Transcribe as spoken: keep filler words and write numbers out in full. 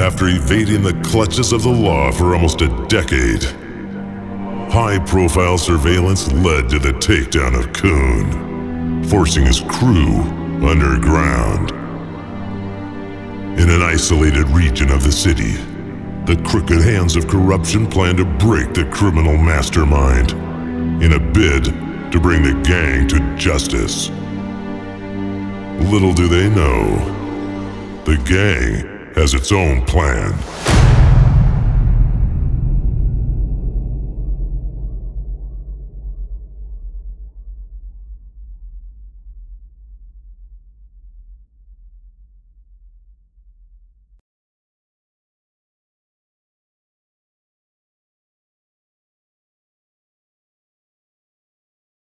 after evading the clutches of the law for almost a decade. High-profile surveillance led to the takedown of Coon, forcing his crew underground. In an isolated region of the city, the crooked hands of corruption plan to break the criminal mastermind in a bid to bring the gang to justice. Little do they know, the gang has its own plan.